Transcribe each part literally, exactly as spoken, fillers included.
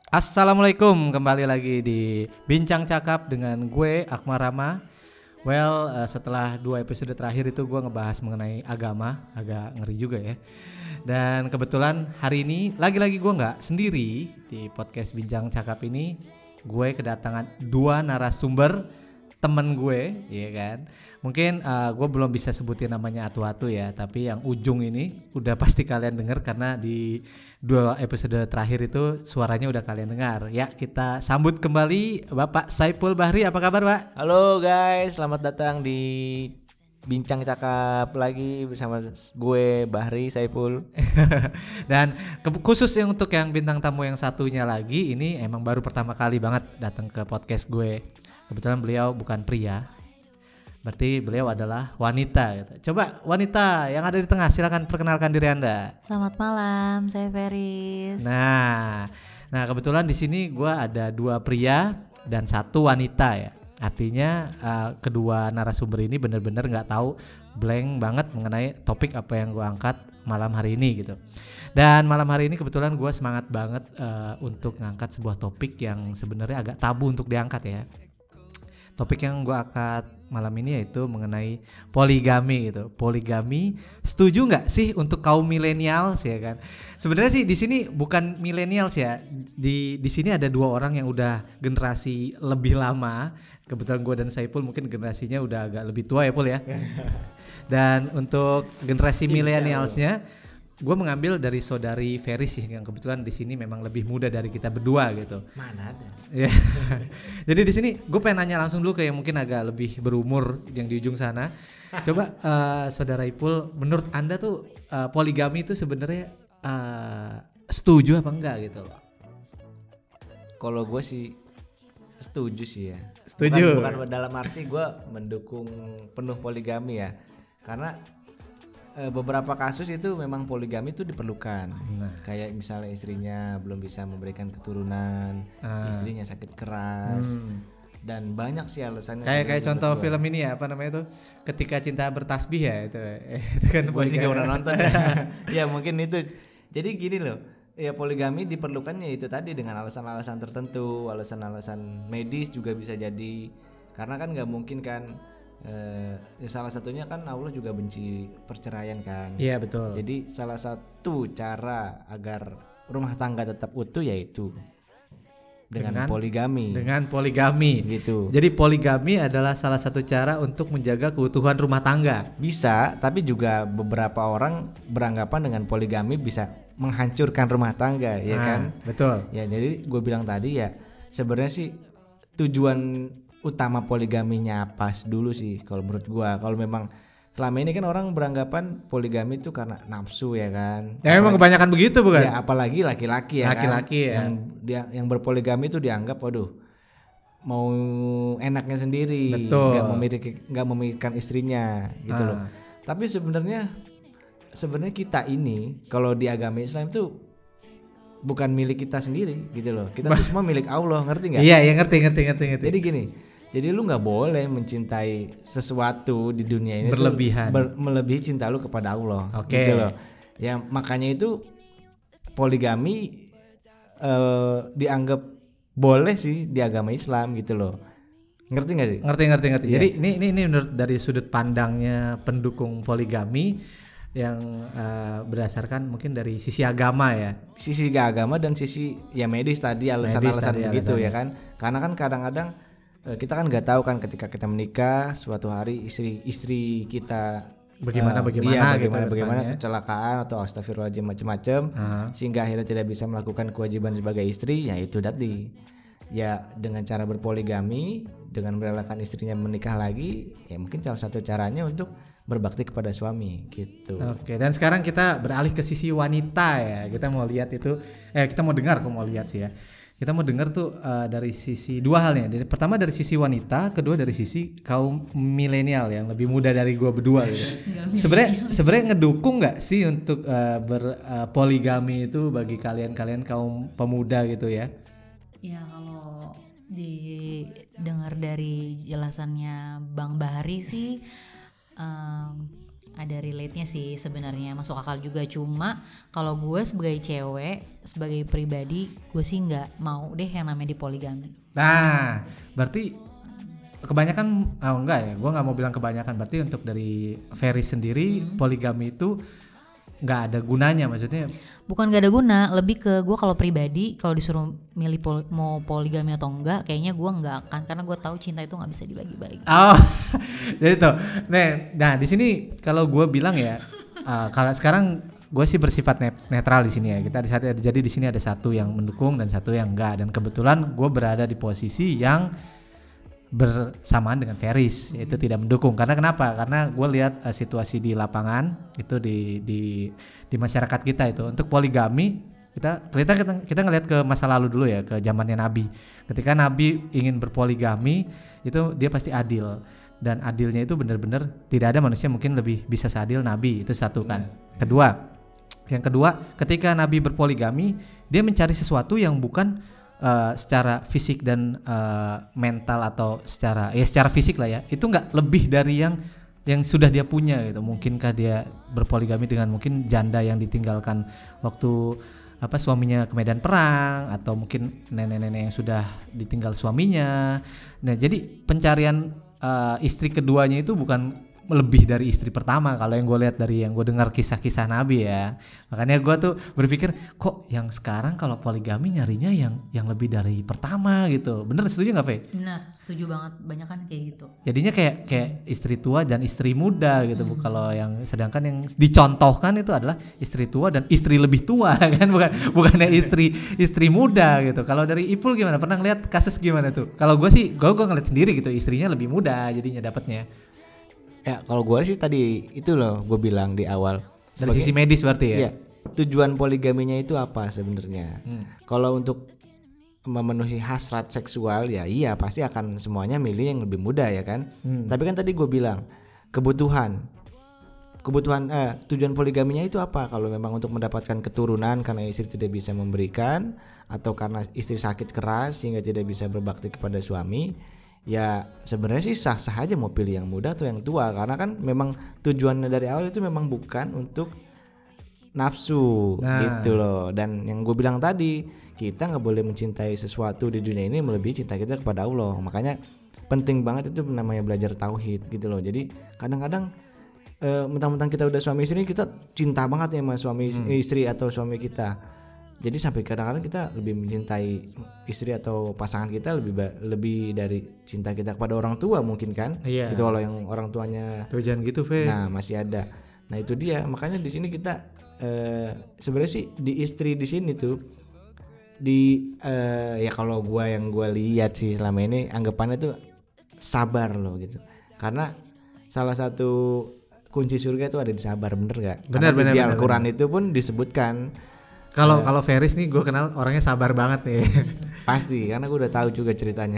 Assalamualaikum, kembali lagi di Bincang Cakap dengan gue Akmal Rama. Well, uh, setelah dua episode terakhir itu gue ngebahas mengenai agama, agak ngeri juga ya. Dan kebetulan hari ini lagi-lagi gue nggak sendiri di podcast Bincang Cakap ini. Gue kedatangan dua narasumber temen gue, ya kan. Mungkin uh, gue belum bisa sebutin namanya atu-atu ya, tapi yang ujung ini udah pasti kalian dengar karena di dua episode terakhir itu suaranya udah kalian dengar. Ya, kita sambut kembali Bapak Saipul Bahri. Apa kabar, Pak? Halo guys, selamat datang di Bincang Cakap lagi bersama gue Bahri Saipul. Dan ke- khusus yang untuk yang bintang tamu yang satunya lagi, ini emang baru pertama kali banget datang ke podcast gue. Kebetulan beliau bukan pria, berarti beliau adalah wanita gitu. Coba wanita yang ada di tengah, silakan perkenalkan diri Anda. Selamat malam, saya Feris. Nah, nah kebetulan di sini gue ada dua pria dan satu wanita ya. Artinya uh, kedua narasumber ini benar-benar nggak tahu, blank banget mengenai topik apa yang gue angkat malam hari ini gitu. Dan malam hari ini kebetulan gue semangat banget uh, untuk ngangkat sebuah topik yang sebenarnya agak tabu untuk diangkat ya. Topik yang gue angkat malam ini yaitu mengenai poligami gitu. Poligami, setuju nggak sih untuk kaum milenials ya kan? Sebenarnya sih di sini bukan milenials ya. Di di sini ada dua orang yang udah generasi lebih lama. Kebetulan gue dan Saipul mungkin generasinya udah agak lebih tua ya Pul ya. Dan untuk generasi milenialsnya, gue mengambil dari saudari Feris sih yang kebetulan di sini memang lebih muda dari kita berdua gitu. Mana ada? Ya. Jadi di sini gue pengen nanya langsung dulu ke yang mungkin agak lebih berumur yang di ujung sana. Coba uh, saudara Ipul, menurut Anda tuh uh, poligami itu sebenarnya uh, setuju apa enggak gitu loh? Kalau gue sih setuju sih ya. Setuju. Bukan, bukan dalam arti gue mendukung penuh poligami ya. Karena e, beberapa kasus itu memang poligami itu diperlukan. Nah. Kayak misalnya istrinya belum bisa memberikan keturunan, ah. istrinya sakit keras. Hmm. Dan banyak sih alasannya. Kayak kayak contoh gua. Film ini ya, apa namanya itu? Ketika Cinta Bertasbih ya itu. Eh, itu kan gue sih gak pernah nonton ya. Ya mungkin itu. Jadi gini loh, ya poligami diperlukannya itu tadi dengan alasan-alasan tertentu, alasan-alasan medis juga bisa jadi. Karena kan nggak mungkin kan, eh, ya salah satunya kan Allah juga benci perceraian kan. Iya betul. Jadi salah satu cara agar rumah tangga tetap utuh yaitu dengan, dengan poligami. Dengan poligami gitu. Jadi poligami adalah salah satu cara untuk menjaga keutuhan rumah tangga. Bisa, tapi juga beberapa orang beranggapan dengan poligami bisa menghancurkan rumah tangga, ya nah, kan? Betul. Ya, jadi gue bilang tadi ya, sebenarnya sih tujuan utama poligaminya apa dulu sih kalau menurut gue. Kalau memang selama ini kan orang beranggapan poligami itu karena nafsu ya kan. Ya apalagi, emang kebanyakan begitu bukan? Ya apalagi laki-laki ya laki-laki kan. Ya. Yang dia yang berpoligami itu dianggap waduh mau enaknya sendiri, nggak memiliki nggak memikirkan istrinya gitu ah. loh. Tapi sebenarnya sebenarnya kita ini kalau di agama Islam itu bukan milik kita sendiri gitu loh. Kita tuh semua milik Allah, ngerti nggak? Iya, ya ngerti, ngerti, ngerti, ngerti. Jadi gini, jadi lu nggak boleh mencintai sesuatu di dunia ini berlebihan, ber, melebihi cinta lu kepada Allah. Oke. Okay. Gitu loh. Ya makanya itu poligami uh, dianggap boleh sih di agama Islam gitu loh. Ngerti nggak sih? Ngerti, ngerti, ngerti. Yeah. Jadi ini ini ini menurut dari sudut pandangnya pendukung poligami yang uh, berdasarkan mungkin dari sisi agama ya. Sisi agama dan sisi ya medis tadi alasan-alasan begitu ya kan. Karena kan kadang-kadang uh, kita kan nggak tahu kan ketika kita menikah suatu hari istri istri kita bagaimana uh, bagaimana iya, gitu bagaimana bagaimana kecelakaan atau astagfirullahaladzim macam-macam uh-huh. sehingga akhirnya tidak bisa melakukan kewajiban sebagai istri, ya itu tadi. Ya dengan cara berpoligami, dengan merelakan istrinya menikah lagi, ya mungkin salah satu caranya untuk berbakti kepada suami gitu. Oke, dan sekarang kita beralih ke sisi wanita ya. Kita mau lihat itu, eh kita mau dengar, kok mau lihat sih ya. Kita mau dengar tuh uh, dari sisi dua halnya. Dari, pertama dari sisi wanita, kedua dari sisi kaum milenial yang lebih muda dari gua berdua gitu. Sebenarnya sebenarnya ngedukung nggak sih untuk uh, berpoligami uh, itu bagi kalian-kalian kaum pemuda gitu ya? Ya kalau didengar dari jelasannya Bang Bahri sih. Um, ada relate-nya sih sebenarnya, masuk akal juga. Cuma kalau gue sebagai cewek, sebagai pribadi, gue sih nggak mau deh yang namanya dipoligami. Nah, berarti kebanyakan, oh enggak ya, gue nggak mau bilang kebanyakan. Berarti untuk dari Ferry sendiri, hmm. poligami itu nggak ada gunanya, maksudnya? Bukan nggak ada guna, lebih ke gue kalau pribadi, kalau disuruh milih pol- mau poligami atau enggak, kayaknya gue nggak akan, karena gue tahu cinta itu nggak bisa dibagi-bagi. Oh, jadi tuh, nah, nah di sini kalau gue bilang ya, uh, kalau sekarang gue sih bersifat net- netral di sini ya. Kita di saat jadi di sini ada satu yang mendukung dan satu yang enggak, dan kebetulan gue berada di posisi yang bersamaan dengan Ferris, yaitu tidak mendukung. Karena kenapa? Karena gue lihat uh, situasi di lapangan itu di di di masyarakat kita itu untuk poligami, kita kita kita, kita ngelihat ke masa lalu dulu ya, ke zamannya Nabi. Ketika Nabi ingin berpoligami itu dia pasti adil, dan adilnya itu benar-benar tidak ada manusia mungkin lebih bisa seadil Nabi. Itu satu kan. Kedua, yang kedua, ketika Nabi berpoligami, dia mencari sesuatu yang bukan Uh, secara fisik dan uh, mental, atau secara ya secara fisik lah ya, itu nggak lebih dari yang yang sudah dia punya gitu. Mungkinkah dia berpoligami dengan mungkin janda yang ditinggalkan waktu apa suaminya ke medan perang, atau mungkin nenek-nenek yang sudah ditinggal suaminya. Nah, jadi pencarian uh, istri keduanya itu bukan lebih dari istri pertama, kalau yang gue lihat dari yang gue dengar kisah-kisah Nabi ya. Makanya gue tuh berpikir, kok yang sekarang kalau poligami nyarinya yang yang lebih dari pertama gitu. Bener, setuju nggak, Fe? Benar, setuju banget, banyak kan kayak gitu. Jadinya kayak kayak istri tua dan istri muda gitu. Hmm. Kalau yang sedangkan yang dicontohkan itu adalah istri tua dan istri lebih tua kan, bukan bukannya istri istri muda gitu. Kalau dari Ipul gimana? Pernah ngeliat kasus gimana tuh? Kalau gue sih, gue gue ngeliat sendiri gitu, istrinya lebih muda jadinya dapatnya. Ya kalau gue sih tadi itu loh gue bilang di awal. Dari sisi medis berarti ya? Iya, tujuan poligaminya itu apa sebenarnya? Hmm. Kalau untuk memenuhi hasrat seksual ya iya pasti akan semuanya milih yang lebih muda ya kan. Hmm. Tapi kan tadi gue bilang kebutuhan, kebutuhan eh, tujuan poligaminya itu apa? Kalau memang untuk mendapatkan keturunan karena istri tidak bisa memberikan, atau karena istri sakit keras sehingga tidak bisa berbakti kepada suami. Ya sebenarnya sih sah-sah aja mau pilih yang muda atau yang tua, karena kan memang tujuannya dari awal itu memang bukan untuk nafsu nah. gitu loh. Dan yang gue bilang tadi, kita nggak boleh mencintai sesuatu di dunia ini melebihi cinta kita kepada Allah. Makanya penting banget itu namanya belajar tauhid gitu loh. Jadi kadang-kadang e, mentang-mentang kita udah suami istri, kita cinta banget ya sama suami hmm. istri atau suami kita. Jadi sampai kadang-kadang kita lebih mencintai istri atau pasangan kita lebih ba- lebih dari cinta kita kepada orang tua mungkin kan? Iya. Itu kalau yang orang tuanya. Tuh jangan gitu, Fe. Nah masih ada. Nah itu dia. Makanya di sini kita uh, sebenarnya sih di istri di sini tuh di uh, ya kalau gue yang gue lihat sih selama ini anggapannya tuh sabar loh gitu. Karena salah satu kunci surga itu ada di sabar, bener gak? Benar benar. Di Al-Quran itu pun disebutkan. Kalau uh, kalau Ferris nih gue kenal orangnya sabar banget nih. Pasti, karena gue udah tahu juga ceritanya.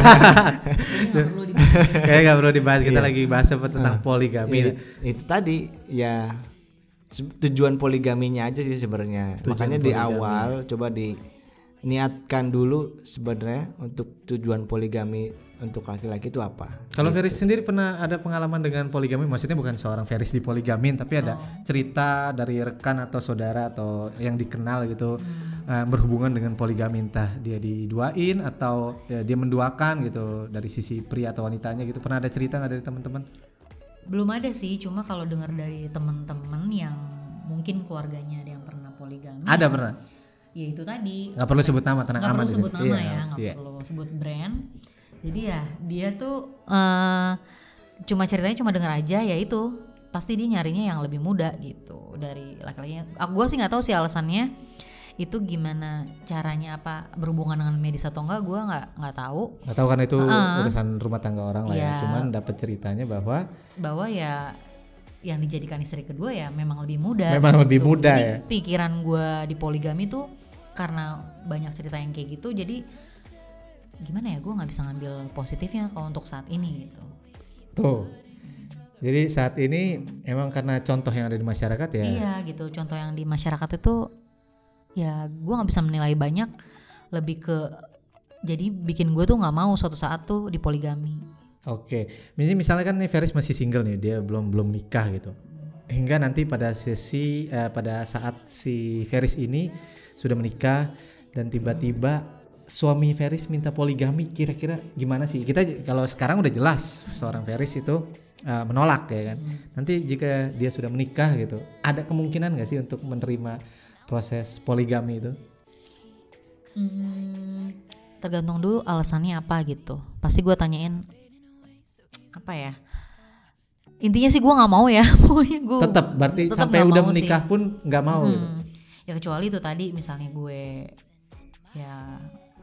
Kayak gak perlu dibahas, kita iya. lagi bahas apa tentang uh, poligami. Itu, itu tadi ya tujuan poligaminya aja sih sebenarnya. Makanya poligami. Di awal coba diniatkan dulu sebenarnya untuk tujuan poligami untuk laki-laki itu apa. Kalau gitu. Ferris sendiri pernah ada pengalaman dengan poligami? Maksudnya bukan seorang Ferris dipoligamin, tapi ada oh. cerita dari rekan atau saudara atau yang dikenal gitu hmm. uh, berhubungan dengan poligami, entah dia diduain atau ya, dia menduakan gitu dari sisi pria atau wanitanya gitu. Pernah ada cerita nggak dari teman-teman? Belum ada sih, cuma kalau dengar dari teman-teman yang mungkin keluarganya ada yang pernah poligami. Ada ya, pernah? Ya itu tadi. Nggak perlu sebut nama, tenang aman. Nggak perlu sebut nama iya, ya, nggak iya. perlu sebut brand. Jadi ya dia tuh uh, cuma ceritanya cuma dengar aja, ya itu pasti dia nyarinya yang lebih muda gitu dari laki-lakinya. Aku gue sih nggak tahu sih alasannya itu gimana caranya, apa berhubungan dengan medis atau enggak, gue nggak nggak tahu. Nggak tahu kan itu uh, urusan rumah tangga orang lah ya. ya. Cuman dapat ceritanya bahwa bahwa ya yang dijadikan istri kedua ya memang lebih muda. Memang gitu. Lebih muda. Jadi, ya. Pikiran gue di poligami tuh karena banyak cerita yang kayak gitu, jadi gimana ya, gue nggak bisa ngambil positifnya kalau untuk saat ini gitu. Tuh. Jadi saat ini emang karena contoh yang ada di masyarakat ya. Iya gitu, contoh yang di masyarakat itu ya gue nggak bisa menilai banyak, lebih ke jadi bikin gue tuh nggak mau suatu saat tuh dipoligami. Oke, misalnya misalnya kan nih Ferris masih single nih, dia belum belum nikah gitu. hingga nanti pada sesi uh, pada saat si Ferris ini sudah menikah dan tiba-tiba suami Ferris minta poligami, kira-kira gimana sih? Kita kalau sekarang udah jelas seorang Ferris itu uh, menolak ya kan. Hmm. Nanti jika dia sudah menikah gitu, ada kemungkinan nggak sih untuk menerima proses poligami itu? Hmm, tergantung dulu alasannya apa gitu. Pasti gue tanyain apa ya? Intinya sih gue nggak mau ya, pokoknya gue. Tetap berarti tetep sampai udah menikah sih. Pun nggak mau. Hmm. Gitu. Ya kecuali itu tadi misalnya gue ya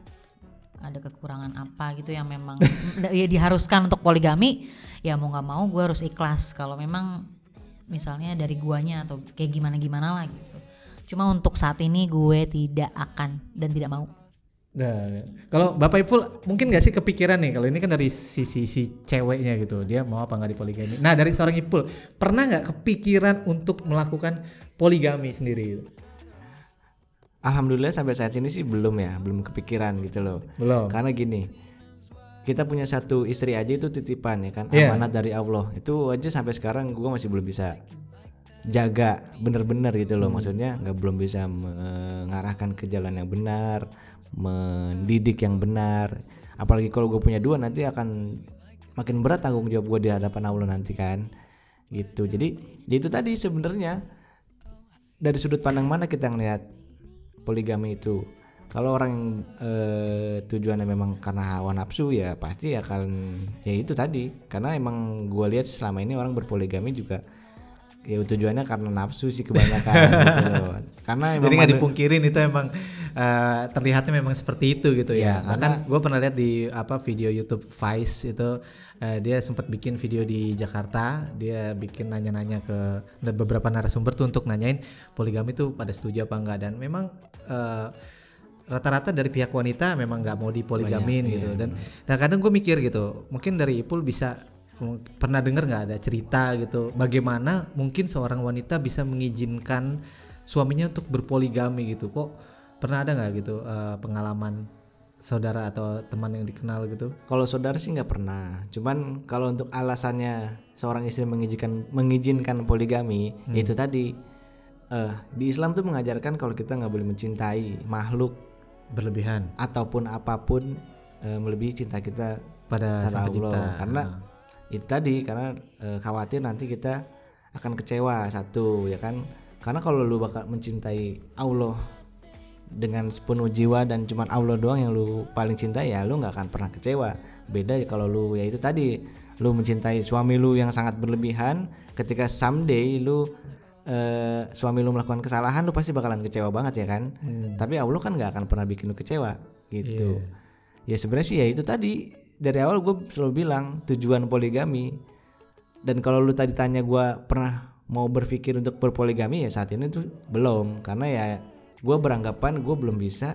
ada kekurangan apa gitu yang memang ya diharuskan untuk poligami, ya mau nggak mau gue harus ikhlas. Kalau memang misalnya dari guanya atau kayak gimana gimana lah gitu. Cuma untuk saat ini gue tidak akan dan tidak mau. Nah, kalau Bapak Ipul mungkin nggak sih kepikiran nih, kalau ini kan dari sisi si ceweknya gitu, dia mau apa nggak dipoligami. Nah dari seorang Ipul pernah nggak kepikiran untuk melakukan poligami sendiri gitu? Alhamdulillah sampai saat ini sih belum ya, belum kepikiran gitu loh. Belum. Karena gini, kita punya satu istri aja itu titipan ya kan, yeah. amanat dari Allah. Itu aja sampai sekarang gue masih belum bisa jaga bener-bener gitu loh. Hmm. Maksudnya nggak belum bisa mengarahkan ke jalan yang benar, mendidik yang benar. Apalagi kalau gue punya dua, nanti akan makin berat tanggung jawab gue di hadapan Allah nanti kan gitu. Jadi ya itu tadi sebenarnya dari sudut pandang mana kita ngelihat poligami itu. Kalau orang eh, tujuannya memang karena hawa nafsu, ya pasti akan ya itu tadi. Karena emang gue lihat selama ini orang berpoligami juga ya tujuannya karena nafsu sih kebanyakan gitu loh. Karena jadi nggak dipungkirin itu emang uh, terlihatnya memang seperti itu gitu ya. ya. Karena gue pernah lihat di apa video YouTube Vice itu uh, dia sempat bikin video di Jakarta, dia bikin nanya-nanya ke beberapa narasumber tuh untuk nanyain poligami tuh pada setuju apa enggak, dan memang uh, rata-rata dari pihak wanita memang nggak mau dipoligamin banyak, gitu. Iya. Dan dan kadang gue mikir gitu, mungkin dari Ipul bisa pernah dengar nggak ada cerita gitu bagaimana mungkin seorang wanita bisa mengizinkan suaminya untuk berpoligami gitu. Kok pernah ada nggak gitu uh, pengalaman saudara atau teman yang dikenal gitu? Kalau saudara sih nggak pernah, cuman kalau untuk alasannya seorang istri mengizinkan mengizinkan poligami, hmm. itu tadi uh, di Islam tuh mengajarkan kalau kita nggak boleh mencintai makhluk berlebihan ataupun apapun uh, melebihi cinta kita pada Sang Pencipta. Karena hmm. itu tadi karena e, khawatir nanti kita akan kecewa satu ya kan, karena kalau lu bakal mencintai Allah dengan sepenuh jiwa dan cuman Allah doang yang lu paling cinta, ya lu nggak akan pernah kecewa. Beda kalau lu ya itu tadi lu mencintai suami lu yang sangat berlebihan, ketika someday lu e, suami lu melakukan kesalahan, lu pasti bakalan kecewa banget ya kan. hmm. Tapi Allah kan nggak akan pernah bikin lu kecewa gitu. yeah. Ya sebenarnya sih ya itu tadi, dari awal gue selalu bilang tujuan poligami. Dan kalau lu tadi tanya gue pernah mau berpikir untuk berpoligami, ya saat ini tuh belum. Karena ya gue beranggapan gue belum bisa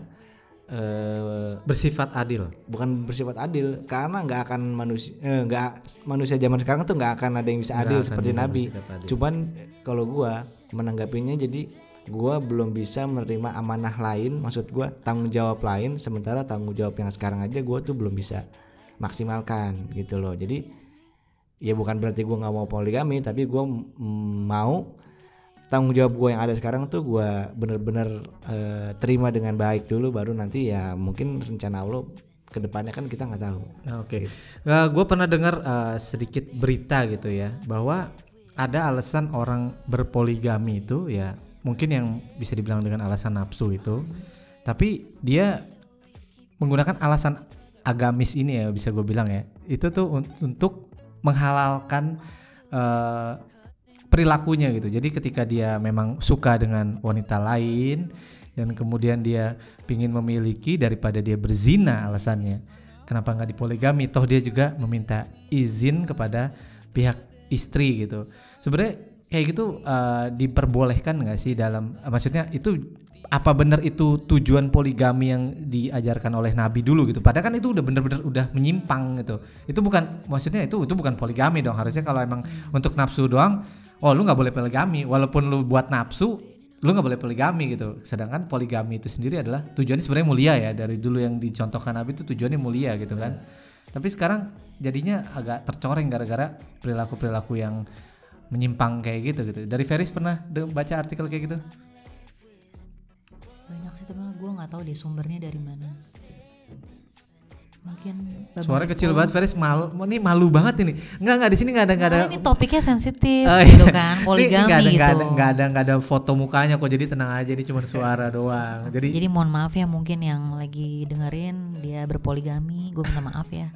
uh, bersifat adil. Bukan bersifat adil, karena nggak akan manusia eh, nggak manusia zaman sekarang tuh nggak akan ada yang bisa adil seperti Nabi. Cuman kalau gue menanggapinya, jadi gue belum bisa menerima amanah lain, maksud gue tanggung jawab lain, sementara tanggung jawab yang sekarang aja gue tuh belum bisa maksimalkan gitu loh. Jadi ya bukan berarti gue nggak mau poligami, tapi gue m- mau tanggung jawab gue yang ada sekarang tuh gue bener-bener uh, terima dengan baik dulu, baru nanti ya mungkin rencana Allah kedepannya kan kita nggak tahu. Oke, okay. uh, gue pernah dengar uh, sedikit berita gitu ya, bahwa ada alasan orang berpoligami itu ya mungkin yang bisa dibilang dengan alasan nafsu itu, tapi dia menggunakan alasan agamis ini ya, bisa gue bilang ya, itu tuh un- untuk menghalalkan uh, perilakunya gitu. Jadi ketika dia memang suka dengan wanita lain dan kemudian dia pingin memiliki, daripada dia berzina alasannya, kenapa nggak dipoligami? Toh dia juga meminta izin kepada pihak istri gitu. Sebenarnya kayak gitu uh, diperbolehkan nggak sih dalam, uh, maksudnya itu apa benar itu tujuan poligami yang diajarkan oleh Nabi dulu gitu? Padahal kan itu udah benar-benar udah menyimpang gitu. Itu bukan, maksudnya itu itu bukan poligami dong. Harusnya kalau emang untuk nafsu doang, oh lu nggak boleh poligami. Walaupun lu buat nafsu, lu nggak boleh poligami gitu. Sedangkan poligami itu sendiri adalah tujuannya sebenarnya mulia ya. Dari dulu yang dicontohkan Nabi itu tujuannya mulia gitu kan. Tapi sekarang jadinya agak tercoreng gara-gara perilaku-perilaku yang menyimpang kayak gitu gitu. Dari Feris pernah de- baca artikel kayak gitu? Banyak sih, tapi gue nggak tahu deh sumbernya dari mana. Mungkin suara kecil banget Feris, malu ini malu banget ini. Enggak enggak di sini enggak ada enggak nah, ada. Ini topiknya sensitif uh, gitu kan, poligami ini, ini gitu. Enggak ada enggak ada enggak ada foto mukanya kok, jadi tenang aja, ini cuma suara doang. Jadi Jadi mohon maaf ya mungkin yang lagi dengerin dia berpoligami, gue minta maaf ya.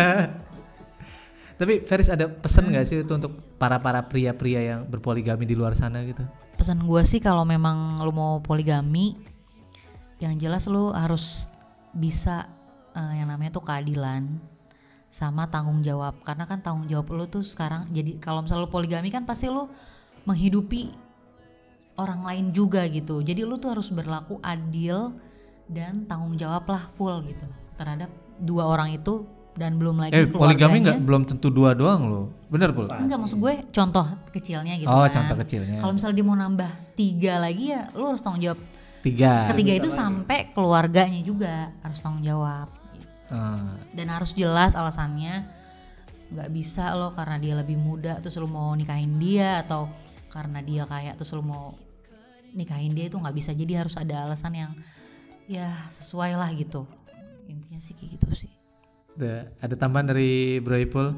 Tapi Feris ada pesan nggak hmm. sih itu untuk para-para pria-pria yang berpoligami di luar sana gitu? Pesan gue sih kalau memang lu mau poligami, yang jelas lu harus bisa uh, yang namanya tuh keadilan sama tanggung jawab. Karena kan tanggung jawab lu tuh sekarang jadi kalau misalnya lu poligami kan pasti lu menghidupi orang lain juga gitu. Jadi lu tuh harus berlaku adil dan tanggung jawab lah full gitu terhadap dua orang itu. Dan belum lagi eh, keluarganya. Poligami nggak belum tentu dua doang loh, bener Pul? Enggak, maksud gue contoh kecilnya gitu. Oh kan. contoh kecilnya. Kalau misalnya dia mau nambah tiga lagi ya, lu harus tanggung jawab. Tiga. Ketiga itu sampai keluarganya juga harus tanggung jawab. Gitu. Uh. Dan harus jelas alasannya. Nggak bisa lo karena dia lebih muda terus lu mau nikahin dia, atau karena dia kaya terus lu mau nikahin dia, itu nggak bisa. Jadi harus ada alasan yang ya sesuai lah gitu. Intinya sih kayak gitu sih. Ada tambahan dari Bro Ipul?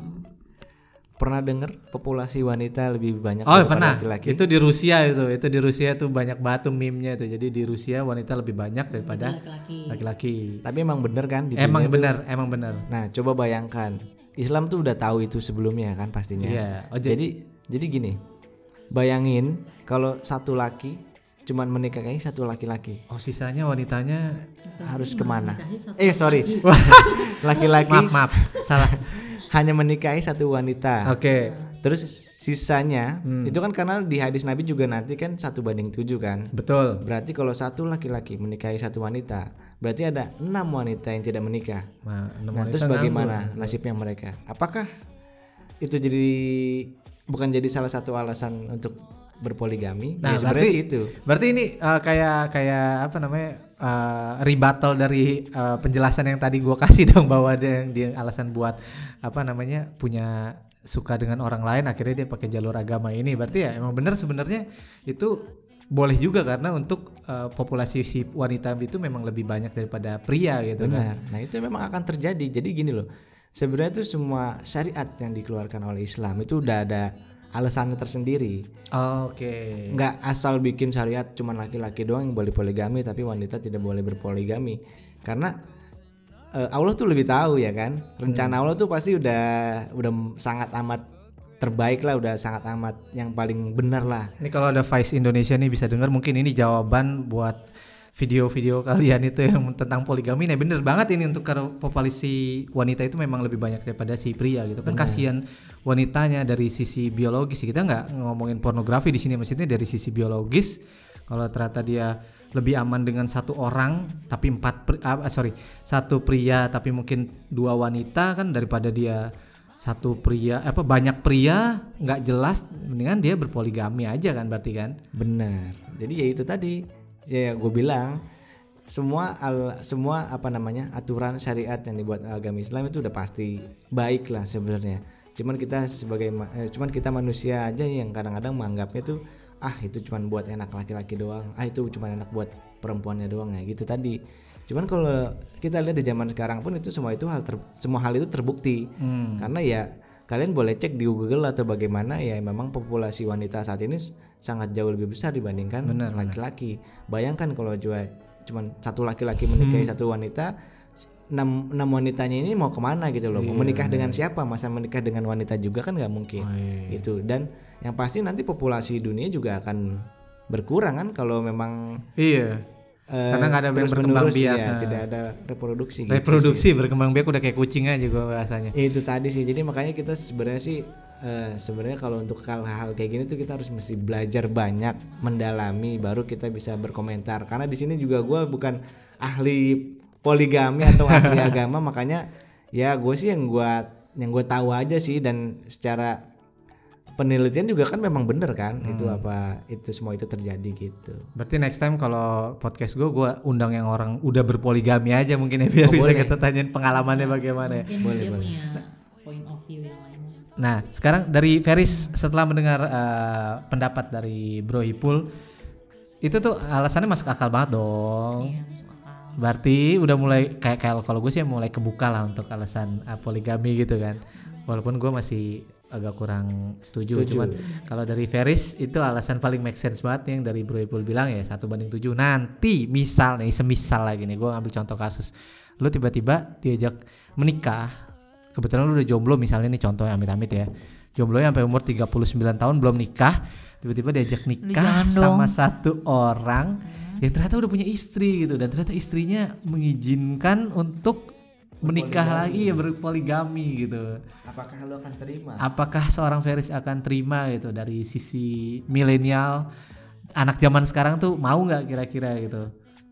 Pernah dengar populasi wanita lebih banyak oh, daripada pernah. laki-laki? Itu di Rusia itu, itu di Rusia tuh banyak banget tuh meme-nya itu. Jadi di Rusia wanita lebih banyak daripada laki-laki. laki-laki. Tapi emang bener kan? Di emang bener, tuh, emang bener. Nah coba bayangkan, Islam tuh udah tahu itu sebelumnya kan pastinya. Iya. Oh, jadi jadi gini, bayangin kalau satu laki cuman menikahi satu laki-laki. Oh sisanya wanitanya harus kemana? Eh sorry, laki-laki. Maaf maaf, salah. Hanya menikahi satu wanita. Oke. Okay. Terus sisanya hmm. itu kan karena di hadis Nabi juga nanti kan satu banding tujuh kan. Betul. Berarti kalau satu laki-laki menikahi satu wanita, berarti ada enam wanita yang tidak menikah. Nah, nah terus bagaimana ngambul. nasibnya mereka? Apakah itu jadi bukan jadi salah satu alasan untuk berpoligami? Nah, ya, berarti itu. Berarti ini uh, kayak kayak apa namanya uh, rebuttal dari uh, penjelasan yang tadi gua kasih dong, bahwa dia yang dia alasan buat apa namanya punya suka dengan orang lain akhirnya dia pakai jalur agama ini. Berarti ya emang benar sebenarnya itu boleh juga karena untuk uh, populasi si wanita itu memang lebih banyak daripada pria gitu. Benar. Kan. Nah itu memang akan terjadi. Jadi gini loh, sebenarnya itu semua syariat yang dikeluarkan oleh Islam itu udah ada alasannya tersendiri. Oh, Oke. Okay. Nggak asal bikin syariat cuman laki-laki doang yang boleh poligami tapi wanita tidak boleh berpoligami. Karena uh, Allah tuh lebih tahu ya kan. Rencana hmm. Allah tuh pasti udah udah sangat amat terbaik lah, udah sangat amat yang paling benar lah. Ini kalau ada Vice Indonesia nih bisa dengar, mungkin ini jawaban buat video-video kalian itu yang tentang poligami. Nah bener banget ini untuk populasi wanita itu memang lebih banyak daripada si pria gitu kan. Kasihan wanitanya dari sisi biologis. Kita nggak ngomongin pornografi di sini, maksudnya dari sisi biologis. Kalau ternyata dia lebih aman dengan satu orang tapi empat pri, ah, sorry satu pria tapi mungkin dua wanita kan, daripada dia satu pria apa banyak pria nggak jelas, mendingan dia berpoligami aja kan, berarti kan. Benar. Jadi ya itu tadi ya gue bilang semua al, semua apa namanya aturan syariat yang dibuat agama Islam itu udah pasti baik lah sebenarnya. Cuman kita sebagai eh, cuman kita manusia aja yang kadang-kadang menganggapnya tuh ah itu cuman buat enak laki-laki doang, ah itu cuman enak buat perempuannya doang ya gitu tadi. Cuman kalau kita lihat di zaman sekarang pun itu semua itu hal ter, semua hal itu terbukti. Hmm. Karena ya kalian boleh cek di Google atau bagaimana ya, memang populasi wanita saat ini sangat jauh lebih besar dibandingkan benar, laki-laki. Benar. Bayangkan kalau juga cuman satu laki-laki menikahi hmm. satu wanita, enam, enam wanitanya ini mau kemana gitu loh. Iya, mau menikah benar. Dengan siapa? Masa menikah dengan wanita juga kan nggak mungkin. Oh, iya. Itu. Dan yang pasti nanti populasi dunia juga akan berkurang kan kalau memang iya. Uh, karena nggak ada yang berkembang biak, ya, tidak ada reproduksi. Reproduksi gitu berkembang biak udah kayak kucing aja gue bahasanya. Itu tadi sih. Jadi makanya kita sebenarnya sih uh, sebenarnya kalau untuk hal-hal kayak gini tuh kita harus mesti belajar banyak, mendalami, baru kita bisa berkomentar. Karena di sini juga gue bukan ahli poligami atau ahli agama, makanya ya gue sih yang gue yang gue tahu aja sih, dan secara penelitian juga kan memang bener kan hmm. itu apa itu semua itu terjadi gitu. Berarti next time kalau podcast gue gue undang yang orang udah berpoligami aja mungkin ya, biar oh, bisa boleh. Kita tanyain pengalamannya bagaimana ya. Mungkin boleh, dia boleh. Punya point of view yang lain. Nah, sekarang dari Feris setelah mendengar uh, pendapat dari Bro Ipul, itu tuh alasannya masuk akal banget dong. Iya, masuk akal. Berarti udah mulai kayak kayak kalau gue sih mulai kebuka lah untuk alasan uh, poligami gitu kan. Walaupun gue masih agak kurang setuju, Setuju. cuman kalau dari Feris itu alasan paling make sense banget yang dari Bro Ipul bilang ya satu banding tujuh. Nanti misal nih, semisal lagi nih, gue ngambil contoh kasus, lu tiba-tiba diajak menikah. Kebetulan lu udah jomblo misalnya nih contohnya amit-amit ya, jomblo sampai umur tiga puluh sembilan tahun belum nikah, tiba-tiba diajak nikah sama satu orang hmm. yang ternyata udah punya istri gitu, dan ternyata istrinya mengizinkan untuk menikah lagi ya, berpoligami gitu. Apakah lu akan terima? Apakah seorang Feris akan terima gitu dari sisi milenial, anak zaman sekarang tuh mau nggak kira-kira gitu?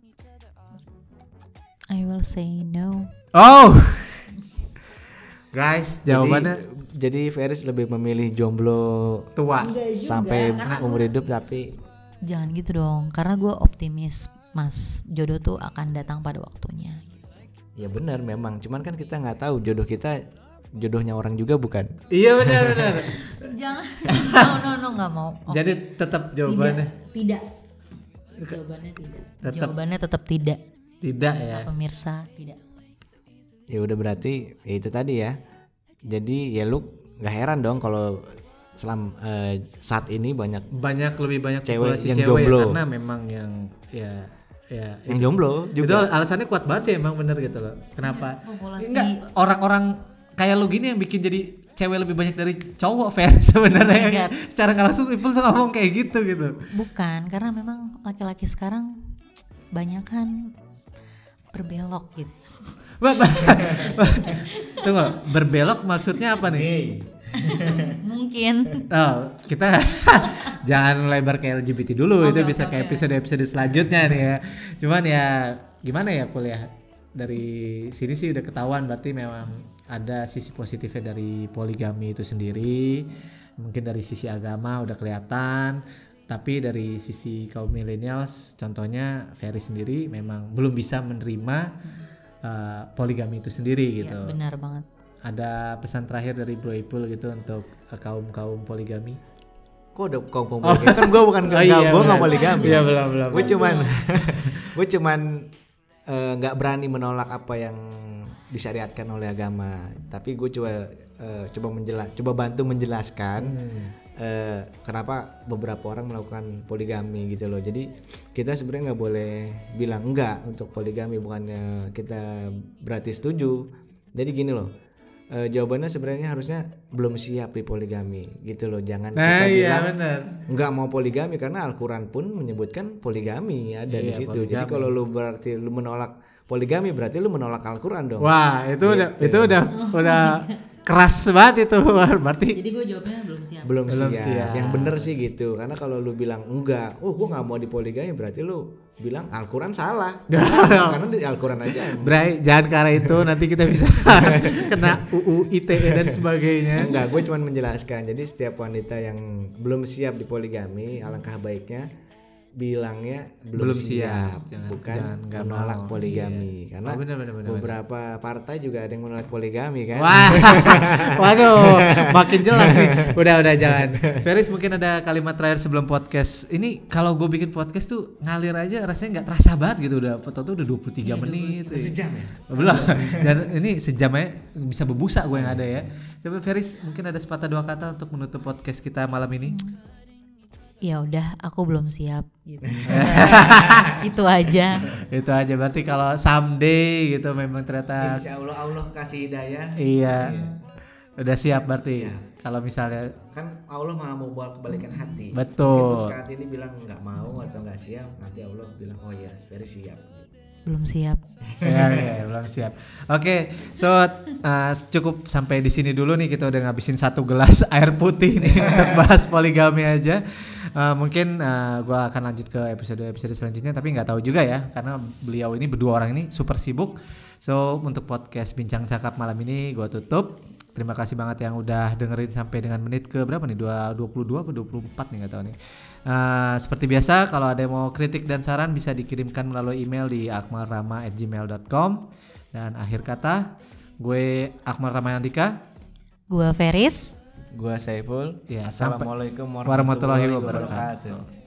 I will say no. Oh. Guys, jawabannya jadi, jadi Feris lebih memilih jomblo tua sampai umur hidup, tapi jangan gitu dong, karena gue optimis mas, jodoh tuh akan datang pada waktunya. Ya benar memang, cuman kan kita nggak tahu jodoh kita jodohnya orang juga bukan? Iya benar benar. Jangan, no no no nggak mau. Okay. Jadi tetap jawabannya tidak. Tidak. Jawabannya tidak. Tetap. Jawabannya tetap tidak. Tidak pemirsa, ya. Pemirsa tidak. Ya udah berarti ya itu tadi ya. Jadi ya lu nggak heran dong kalau selam uh, saat ini banyak banyak lebih banyak cewek yang cewek jomblo ya, karena memang yang ya ya yang itu, jomblo juga. Itu alasannya kuat banget sih emang bener gitu loh. Kenapa? Populasi. Enggak, orang-orang kayak lu gini yang bikin jadi cewek lebih banyak dari cowok fair sebenarnya. Secara nggak langsung Ipul tuh ngomong kayak gitu gitu. Bukan, karena memang laki-laki sekarang banyak kan berbelok gitu. Tunggu, berbelok maksudnya apa nih? Mungkin. Oh, kita jangan lebar ke L G B T dulu, okay, itu bisa okay, ke episode-episode selanjutnya nih ya. Cuman ya gimana ya kuliah dari sini sih udah ketahuan berarti memang ada sisi positifnya dari poligami itu sendiri. Mungkin dari sisi agama udah kelihatan, tapi dari sisi kaum millennials contohnya Ferry sendiri memang belum bisa menerima uh, poligami itu sendiri gitu. Ya, benar banget. Ada pesan terakhir dari Bro Ipul gitu untuk uh, kaum-kaum poligami? Kok udah kaum poligami? Oh. Kan gue bukan oh, iya, gue nggak poligami. Iya belum belum. Gue cuman gue cuman nggak uh, berani menolak apa yang disyariatkan oleh agama. Tapi gue coba uh, coba menjelas, coba bantu menjelaskan hmm. uh, kenapa beberapa orang melakukan poligami gitu loh. Jadi kita sebenarnya nggak boleh bilang enggak untuk poligami, bukannya kita berarti setuju. Jadi gini loh. Uh, jawabannya sebenarnya harusnya belum siap di poligami gitu loh. Jangan nah, kita iya, bilang bener. nggak mau poligami karena Al-Quran pun menyebutkan poligami ada iya, di situ. Poligami. Jadi kalau lu berarti lu menolak poligami berarti lu menolak Al-Quran dong. Wah itu gitu. udah itu udah oh, udah keras banget itu berarti. Jadi gue jawabnya belum siap. Belum, belum siap. siap. Yang bener sih gitu. Karena kalau lu bilang enggak, oh gue nggak mau dipoligami berarti lu bilang Al-Quran salah. Karena di Al-Quran aja. Bray, jangan karena itu nanti kita bisa kena U U I T E dan sebagainya. Enggak, gue cuma menjelaskan. Jadi setiap wanita yang belum siap dipoligami, alangkah baiknya bilangnya belum, belum siap, siap. Jangan, bukan jangan menolak mau. poligami. Iya. Karena oh, bener, bener, bener, beberapa bener. partai juga ada yang menolak poligami kan. Wah, waduh, makin jelas nih. Udah, udah jangan. Feris mungkin ada kalimat terakhir sebelum podcast. Ini kalau gue bikin podcast tuh ngalir aja, rasanya nggak terasa banget gitu. Udah foto tuh udah dua puluh tiga menit. Sejam ya? Belum. Dan ini sejamnya bisa berbusa gue yang ada ya. Coba Feris mungkin ada sepatah dua kata untuk menutup podcast kita malam ini. Ya udah, aku belum siap gitu. Itu aja. Itu aja, berarti kalau someday gitu memang ternyata Insya Allah Allah kasih hidayah. Iya, iya. Udah siap berarti. Kalau misalnya kan Allah maha mau buat kebalikan hati. Betul. Saat ini bilang nggak mau atau nggak siap, nanti Allah bilang oh ya very siap. Belum siap. ya, ya, belum siap. Oke, okay, so uh, cukup sampai di sini dulu nih, kita udah ngabisin satu gelas air putih nih untuk bahas poligami aja. Uh, mungkin uh, gue akan lanjut ke episode-episode selanjutnya, tapi nggak tahu juga ya, karena beliau ini berdua orang ini super sibuk. So untuk podcast Bincang Cakap malam ini gue tutup. Terima kasih banget yang udah dengerin sampai dengan menit ke berapa nih? dua puluh dua atau dua puluh empat nih, nggak tahu nih. Uh, seperti biasa kalau ada yang mau kritik dan saran bisa dikirimkan melalui email di akmalrama at gmail dot com. Dan akhir kata, gue Akmal Ramayandika, gue Feris, Gua Saiful. Ya, Assalamualaikum warahmatullahi wabarakatuh.